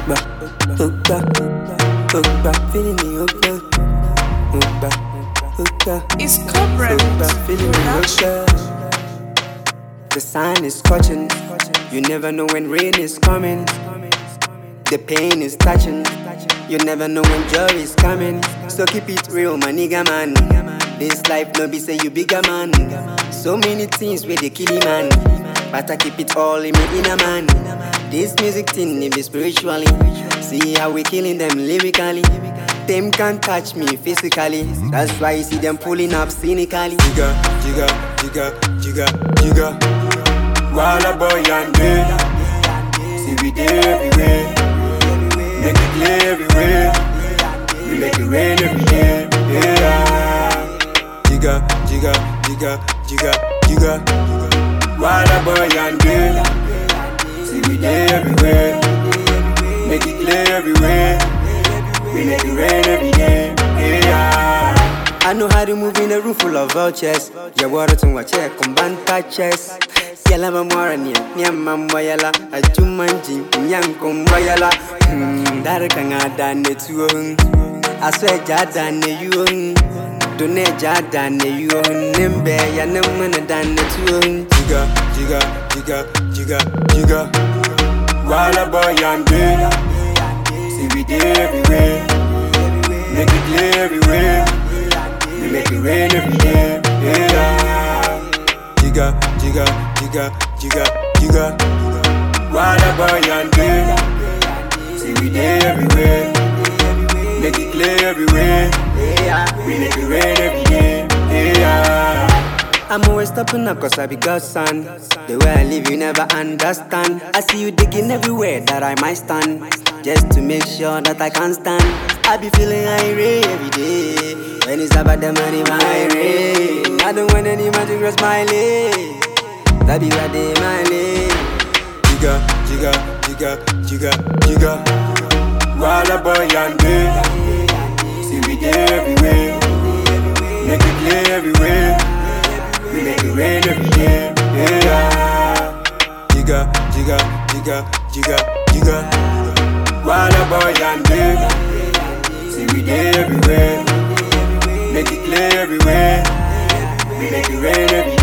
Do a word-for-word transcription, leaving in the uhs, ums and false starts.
back, hook back, hook back, feeling me hook back, hook back, hook back. It's corporate. Hook back, feeling me hook back. The sun is scorching. You never know when rain is coming. The pain is touching. You never know when joy is coming. So keep it real, my nigga man. This life no be say you bigger man. So many things where they kill man, but I keep it all in me inner man. This music thing it be spiritually. See how we killing them lyrically. Them can't touch me physically. That's why you see them pulling up cynically. Jigga, jigga, jigga, jigga, jigga. Walla boy and day. See we there everywhere. Make it clear everywhere. We make it rain every day. Yeah. Jigga, jigga, jigga, jigga, jigga. Walla boy and day. See we there everywhere. Make it clear everywhere. We make it rain every day. Yeah. I know how to move in a room full of vultures. Yeah, water to watch it, combine touches. Yala mamorani, nyamma yala, a jumanji, nyankum yala. Hmm, Darakanga dan it you. I swear Jadan you. Done Jadan you. Nimbe yanamana dan it you. Jigga, jigga, jigga, jigga, jigga. Walla boy and day. See we there everywhere. Make it clear everywhere. We make it rain every day. Yeah. Jigga, jigga, jigga, jigga, jigga. Walla boy and day. See we there everywhere. Make it clear everywhere. We make it rain every day. Yeah. I'm always stopping up cause I be God's son. The way I live you never understand. I see you digging everywhere that I might stand, just to make sure that I can stand. I be feeling irate every day when it's about the money, my irate. I don't want any man to cross my leg. That be what they my leg. Jigga, jigga, jigga, jigga, jigga. Walla boy and day. See we there everywhere. Make it clear everywhere. We make it rain every day. Yeah. Jigga, jigga, jigga, jigga, jigga. Walla boy and day. See we there everywhere. Make it clear everywhere. We make it rain every day.